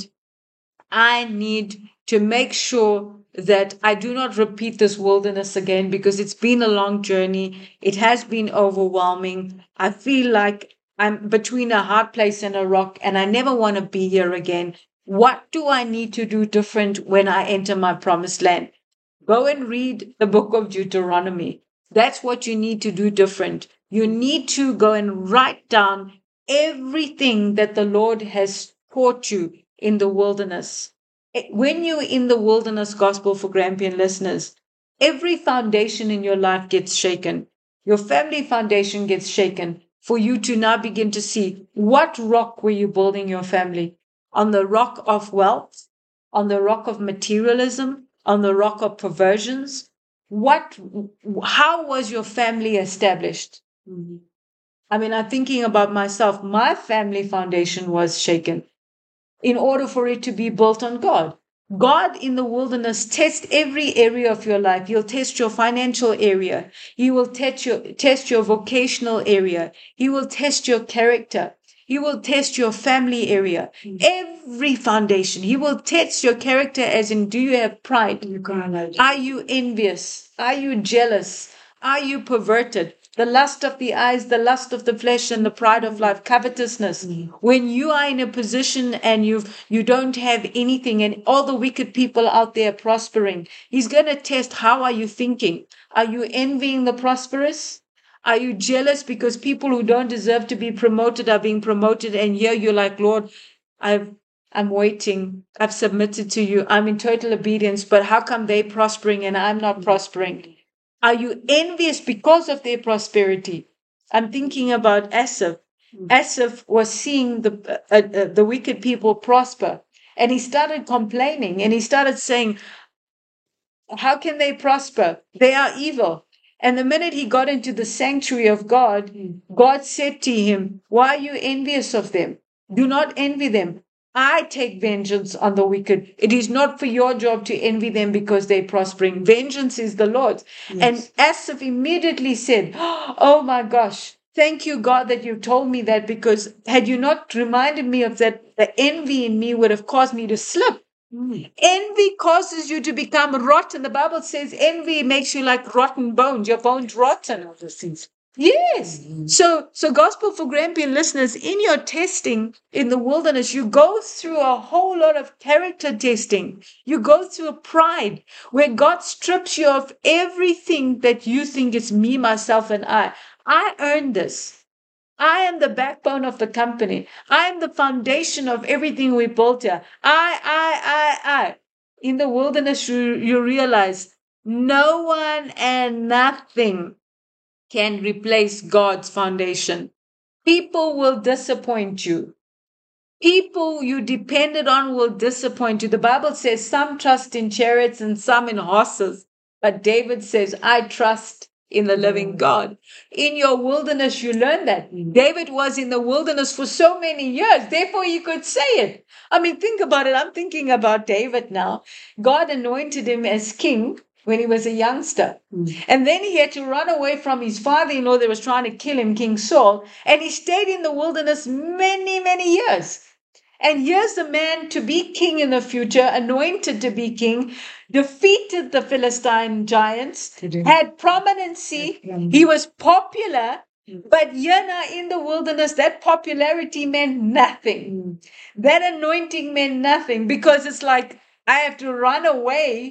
I need to make sure that I do not repeat this wilderness again, because it's been a long journey. It has been overwhelming. I feel like I'm between a hard place and a rock, and I never want to be here again. What do I need to do different when I enter my promised land? Go and read the book of Deuteronomy. That's what you need to do different. You need to go and write down everything that the Lord has taught you in the wilderness. When you're in the wilderness, Gospel for Grampian listeners, every foundation in your life gets shaken. Your family foundation gets shaken for you to now begin to see, what rock were you building your family? On the rock of wealth? On the rock of materialism? On the rock of perversions? What, how was your family established? Mm-hmm. I mean, I'm thinking about myself. My family foundation was shaken in order for it to be built on God. God in the wilderness tests every area of your life. He'll test your financial area. He will test your, test your vocational area. He will test your character. He will test your family area. Every foundation. He will test your character, as in, do you have pride? You can't. Are you envious? Are you jealous? Are you perverted? The lust of the eyes, the lust of the flesh, and the pride of life, covetousness. Mm. When you are in a position and you you don't have anything, and all the wicked people out there prospering, he's going to test, how are you thinking? Are you envying the prosperous? Are you jealous because people who don't deserve to be promoted are being promoted, and here you're like, Lord, I've I'm waiting. I've submitted to you. I'm in total obedience, but how come they're prospering and I'm not prospering? Are you envious because of their prosperity? I'm thinking about Asaph. Asaph was seeing the uh, uh, the wicked people prosper, and he started complaining, and he started saying, how can they prosper? They are evil. And the minute he got into the sanctuary of God, God said to him, why are you envious of them? Do not envy them. I take vengeance on the wicked. It is not for your job to envy them because they're prospering. Vengeance is the Lord's. Yes. And Asaph immediately said, oh my gosh, thank you, God, that you told me that, because had you not reminded me of that, the envy in me would have caused me to slip. Mm. Envy causes you to become rotten. The Bible says envy makes you like rotten bones. Your bones rotten. All those things. Yes. Mm-hmm. So, so Gospel for Grampian listeners, in your testing in the wilderness, you go through a whole lot of character testing. You go through a pride where God strips you of everything that you think is me, myself, and I. I earned this. I am the backbone of the company. I am the foundation of everything we built here. I, I, I, I. In the wilderness, you, you realize no one and nothing can replace God's foundation. People will disappoint you. People you depended on will disappoint you. The Bible says some trust in chariots and some in horses. But David says, I trust in the living God. In your wilderness, you learn that. David was in the wilderness for so many years. Therefore, he could say it. I mean, think about it. I'm thinking about David now. God anointed him as king when he was a youngster. Mm. And then he had to run away from his father-in-law that was trying to kill him, King Saul. And he stayed in the wilderness many, many years. And here's the man to be king in the future, anointed to be king, defeated the Philistine giants, had prominency. He was popular, but here now in the wilderness, that popularity meant nothing. That anointing meant nothing, because it's like, I have to run away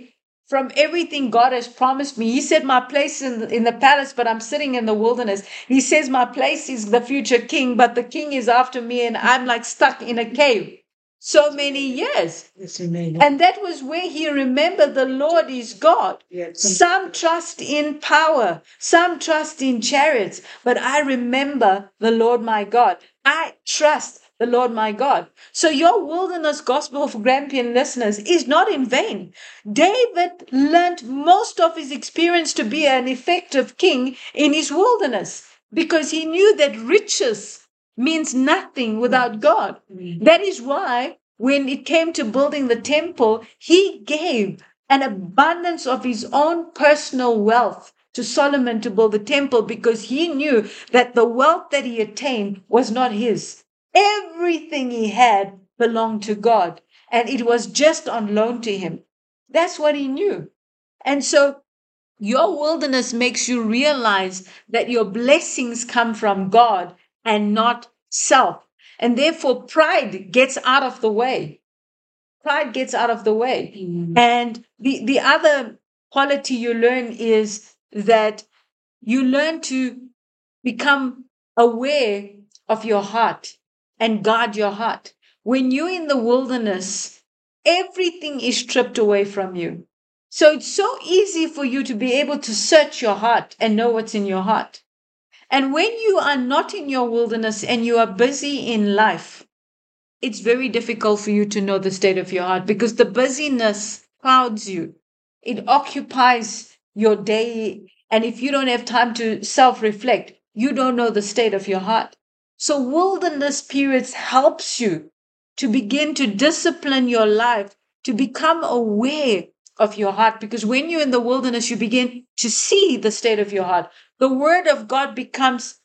from everything God has promised me. He said, my place is in the, in the palace, but I'm sitting in the wilderness. He says, my place is the future king, but the king is after me, and I'm like stuck in a cave so many years. Yes, amen. And that was where he remembered the Lord is God. Yes. Some trust in power, some trust in chariots, but I remember the Lord my God. I trust the Lord my God. So your wilderness gospel for Grampian listeners is not in vain. David learned most of his experience to be an effective king in his wilderness because he knew that riches means nothing without God. That is why when it came to building the temple, he gave an abundance of his own personal wealth to Solomon to build the temple because he knew that the wealth that he attained was not his. Everything he had belonged to God, and it was just on loan to him. That's what he knew. And so your wilderness makes you realize that your blessings come from God and not self. And therefore, pride gets out of the way. Pride gets out of the way. Mm. And the, the other quality you learn is that you learn to become aware of your heart and guard your heart. When you're in the wilderness, everything is stripped away from you. So it's so easy for you to be able to search your heart and know what's in your heart. And when you are not in your wilderness and you are busy in life, it's very difficult for you to know the state of your heart because the busyness clouds you. It occupies your day. And if you don't have time to self-reflect, you don't know the state of your heart. So wilderness periods helps you to begin to discipline your life, to become aware of your heart. Because when you're in the wilderness, you begin to see the state of your heart. The word of God becomes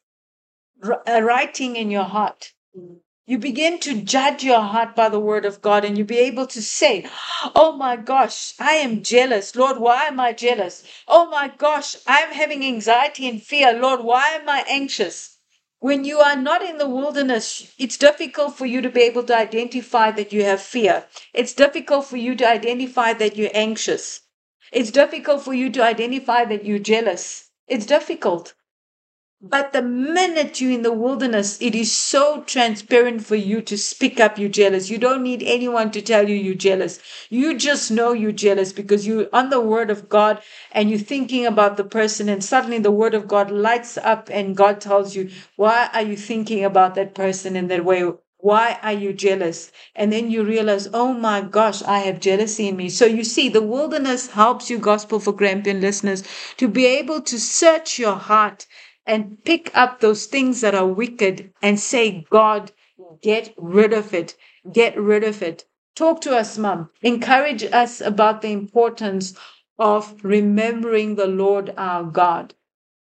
a writing in your heart. You begin to judge your heart by the word of God, and you'll be able to say, oh my gosh, I am jealous. Lord, why am I jealous? Oh my gosh, I'm having anxiety and fear. Lord, why am I anxious? When you are not in the wilderness, it's difficult for you to be able to identify that you have fear. It's difficult for you to identify that you're anxious. It's difficult for you to identify that you're jealous. It's difficult. But the minute you're in the wilderness, it is so transparent for you to speak up you're jealous. You don't need anyone to tell you you're jealous. You just know you're jealous because you're on the word of God and you're thinking about the person, and suddenly the word of God lights up and God tells you, why are you thinking about that person in that way? Why are you jealous? And then you realize, oh my gosh, I have jealousy in me. So you see, the wilderness helps you, Gospel for Grampian listeners, to be able to search your heart and pick up those things that are wicked and say, God, get rid of it. Get rid of it. Talk to us, Mom. Encourage us about the importance of remembering the Lord our God.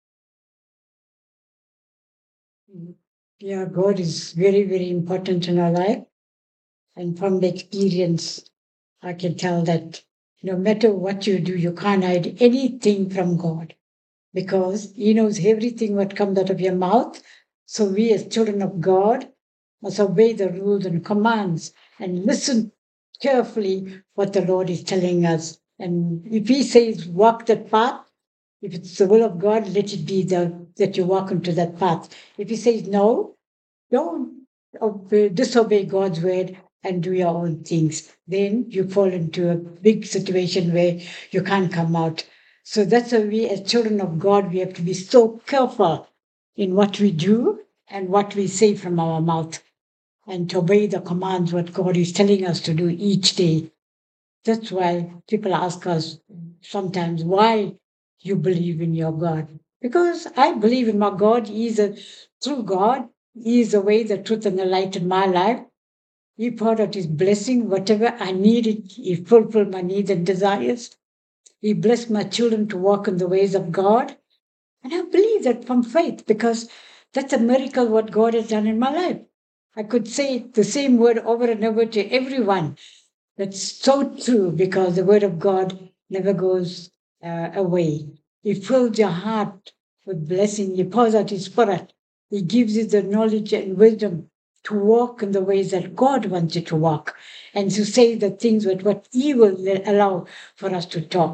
Yeah, God is very, very important in our life. And from the experience, I can tell that no matter what you do, you can't hide anything from God, because He knows everything what comes out of your mouth. So we as children of God must obey the rules and commands and listen carefully what the Lord is telling us. And if He says walk that path, if it's the will of God, let it be the, that you walk into that path. If He says no, don't obey, disobey God's word and do your own things. Then you fall into a big situation where you can't come out. So that's why we, as children of God, we have to be so careful in what we do and what we say from our mouth, and to obey the commands what God is telling us to do each day. That's why people ask us sometimes why you believe in your God. Because I believe in my God. He is a true God. He is the way, the truth, and the light in my life. He poured out His blessing. Whatever I needed, He fulfilled my needs and desires. He blessed my children to walk in the ways of God. And I believe that from faith, because that's a miracle what God has done in my life. I could say the same word over and over to everyone. That's so true, because the word of God never goes uh, away. He fills your heart with blessing. He pours out His Spirit. He gives you the knowledge and wisdom to walk in the ways that God wants you to walk, and to say the things with what He will allow for us to talk.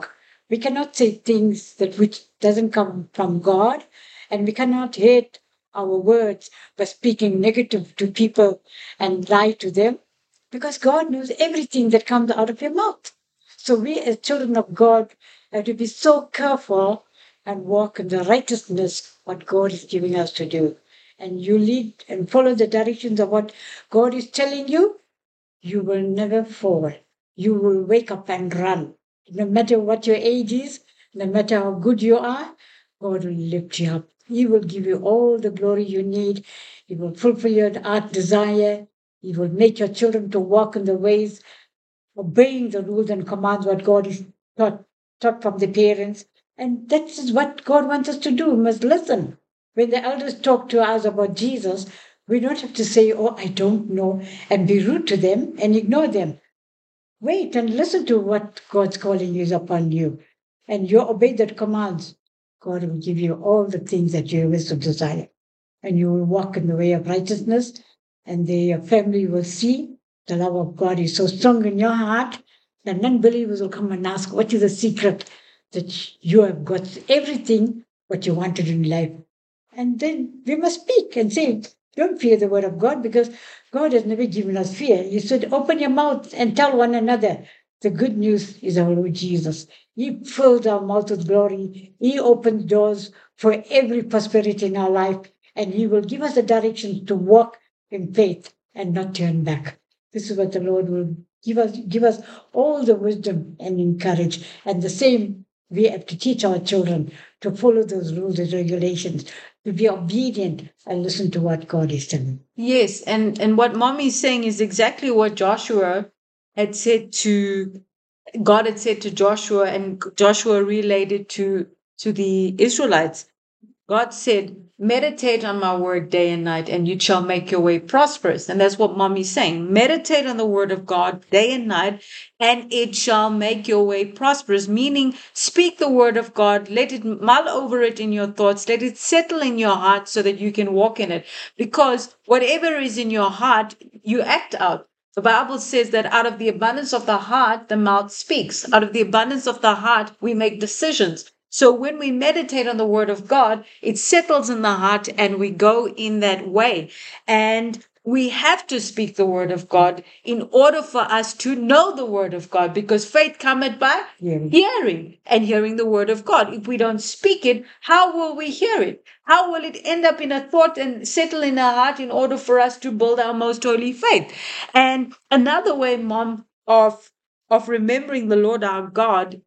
We cannot say things that which doesn't come from God, and we cannot hate our words by speaking negative to people and lie to them, because God knows everything that comes out of your mouth. So we as children of God have to be so careful and walk in the righteousness what God is giving us to do. And you lead and follow the directions of what God is telling you, you will never fall. You will wake up and run. No matter what your age is, no matter how good you are, God will lift you up. He will give you all the glory you need. He will fulfill your heart desire. He will make your children to walk in the ways, obeying the rules and commands what God is taught, taught from the parents. And that is what God wants us to do. We must listen. When the elders talk to us about Jesus, we don't have to say, oh, I don't know, and be rude to them and ignore them. Wait and listen to what God's calling is upon you. And you obey that commands. God will give you all the things that you wish to desire. And you will walk in the way of righteousness, and the, your family will see the love of God is so strong in your heart that non-believers will come and ask, what is the secret that you have got everything what you wanted in life? And then we must speak and say, don't fear the word of God, because God has never given us fear. He said, open your mouth and tell one another. The good news is our Lord Jesus. He fills our mouth with glory. He opens doors for every prosperity in our life, and He will give us the direction to walk in faith and not turn back. This is what the Lord will give us, give us all the wisdom and encourage. And the same, we have to teach our children to follow those rules and regulations, to be obedient and listen to what God is telling. Yes, and and what mommy is saying is exactly what Joshua had said to God had said to Joshua, and Joshua relayed it to to the Israelites. God said, meditate on my word day and night, and you shall make your way prosperous. And that's what mommy's saying. Meditate on the word of God day and night, and it shall make your way prosperous. Meaning, speak the word of God, let it mull over it in your thoughts, let it settle in your heart so that you can walk in it. Because whatever is in your heart, you act out. The Bible says that out of the abundance of the heart, the mouth speaks. Out of the abundance of the heart, we make decisions. So when we meditate on the word of God, it settles in the heart and we go in that way. And we have to speak the word of God in order for us to know the word of God, because faith cometh by Hearing. hearing, and hearing the word of God. If we don't speak it, how will we hear it? How will it end up in a thought and settle in our heart in order for us to build our most holy faith? And another way, Mom, of, of remembering the Lord our God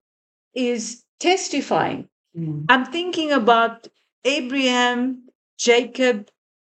is testifying. Mm. I'm thinking about Abraham, Jacob,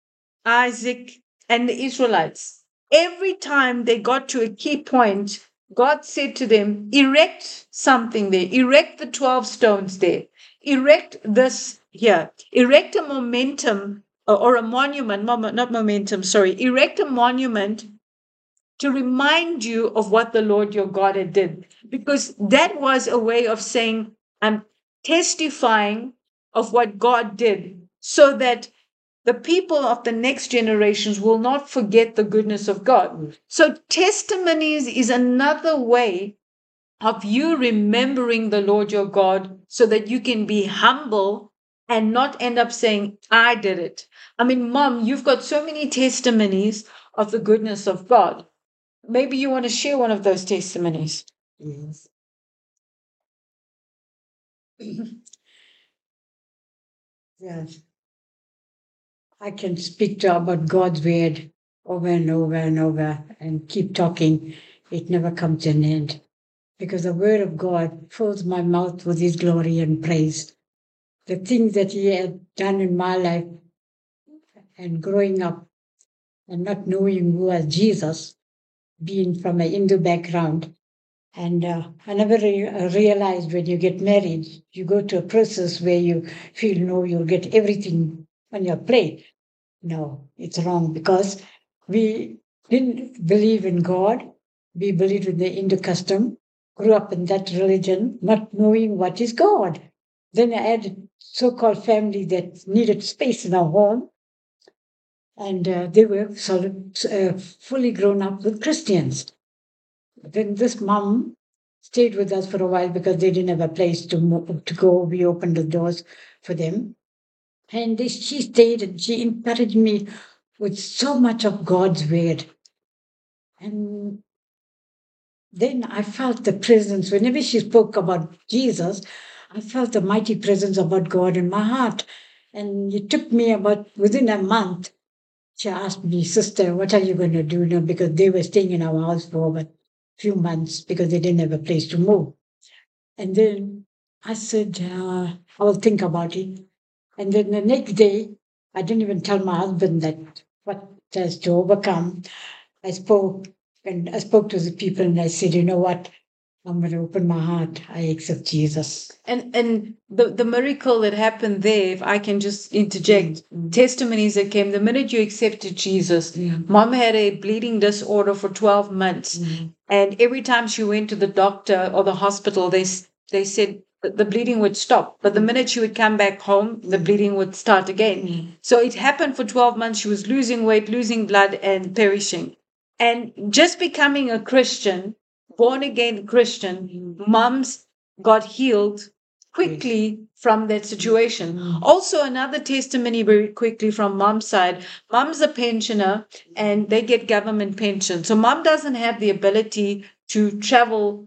Isaac, and the Israelites. Every time they got to a key point, God said to them, erect something there, erect the twelve stones there, erect this here, erect a momentum or or a monument, mom- not momentum, sorry, erect a monument to remind you of what the Lord your God had did. Because that was a way of saying, I'm testifying of what God did, so that the people of the next generations will not forget the goodness of God. So testimonies is another way of you remembering the Lord your God, so that you can be humble and not end up saying, I did it. I mean, Mom, you've got so many testimonies of the goodness of God. Maybe you want to share one of those testimonies. Yes. Yes. I can speak to about God's word over and over and over and keep talking. It never comes to an end, because the word of God fills my mouth with His glory and praise. The things that He had done in my life and growing up and not knowing who was Jesus, being from a Hindu background. And uh, I never re- uh, realized when you get married, you go to a process where you feel, no, you'll get everything on your plate. No, it's wrong, because we didn't believe in God. We believed in the Hindu custom, grew up in that religion, not knowing what is God. Then I had a so-called family that needed space in our home, and uh, they were solid, uh, fully grown up with Christians. Then this mom stayed with us for a while because they didn't have a place to move, to go. We opened the doors for them. And they, she stayed and she encouraged me with so much of God's word. And then I felt the presence. Whenever she spoke about Jesus, I felt the mighty presence about God in my heart. And it took me about within a month. She asked me, Sister, what are you going to do now? Because they were staying in our house for about a few months because they didn't have a place to move. And then I said, uh, I will think about it. And then the next day, I didn't even tell my husband that what has to overcome. I spoke and I spoke to the people and I said, you know what? I'm going to open my heart. I accept Jesus. And and the, the miracle that happened there, if I can just interject, Mm. testimonies that came the minute you accepted Jesus. Mm. Mom had a bleeding disorder for twelve months. Mm. And every time she went to the doctor or the hospital, they s- they said that the bleeding would stop. But the minute she would come back home, the bleeding would start again. Mm. So it happened for twelve months. She was losing weight, losing blood, and perishing. And just becoming a Christian, born again Christian, moms got healed quickly from that situation. Mm. Also, another testimony very quickly from mom's side. Mom's a pensioner and they get government pension. So mom doesn't have the ability to travel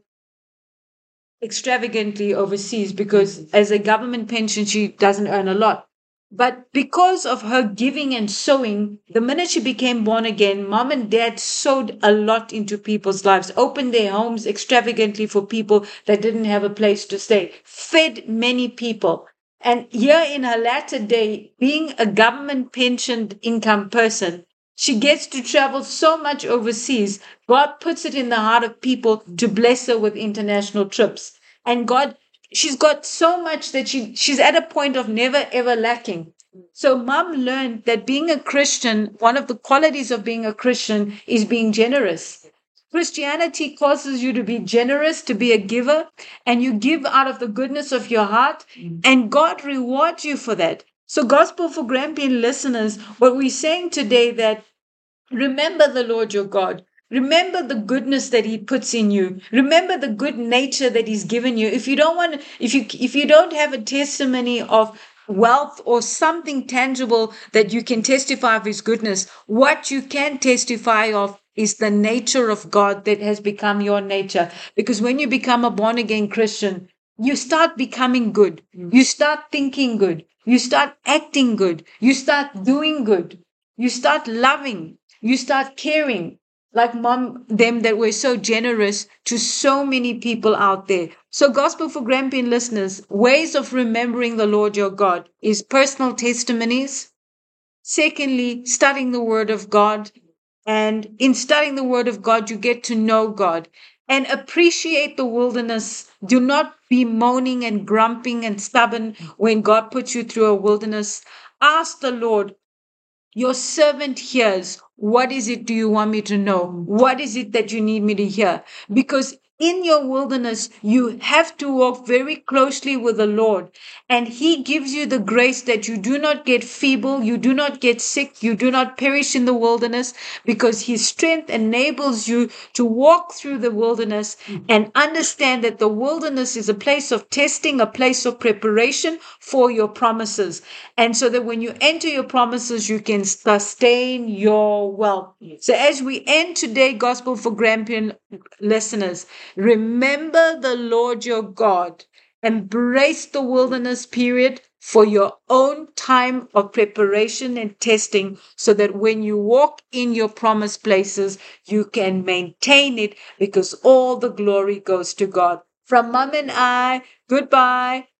extravagantly overseas because as a government pension, she doesn't earn a lot. But because of her giving and sowing, the minute she became born again, mom and dad sowed a lot into people's lives, opened their homes extravagantly for people that didn't have a place to stay, fed many people. And here in her latter day, being a government pensioned income person, she gets to travel so much overseas. God puts it in the heart of people to bless her with international trips. And God, she's got so much that she she's at a point of never ever lacking. So mom learned that being a Christian, one of the qualities of being a Christian is being generous. Christianity causes you to be generous, to be a giver, and you give out of the goodness of your heart, and God rewards you for that. So, Gospel for Grampian listeners, what we're saying today that remember the Lord your God. Remember the goodness that he puts in you. Remember the good nature that he's given you. If you don't want if you if you don't have a testimony of wealth or something tangible that you can testify of his goodness, what you can testify of is the nature of God that has become your nature. Because when you become a born again Christian, you start becoming good. You start thinking good. You start acting good. You start doing good. You start loving. You start caring like mom, them that were so generous to so many people out there. So, Gospel for Grampian listeners, ways of remembering the Lord your God is personal testimonies. Secondly, studying the Word of God. And in studying the Word of God, you get to know God and appreciate the wilderness. Do not be moaning and grumping and stubborn when God puts you through a wilderness. Ask the Lord, your servant hears. What is it do you want me to know? What is it that you need me to hear? Because in your wilderness, you have to walk very closely with the Lord. And he gives you the grace that you do not get feeble, you do not get sick, you do not perish in the wilderness, because his strength enables you to walk through the wilderness and understand that the wilderness is a place of testing, a place of preparation for your promises. And so that when you enter your promises, you can sustain your wealth. So as we end today, Gospel for Grampian listeners, remember the Lord your God. Embrace the wilderness period for your own time of preparation and testing so that when you walk in your promised places, you can maintain it because all the glory goes to God. From Mom and I, goodbye.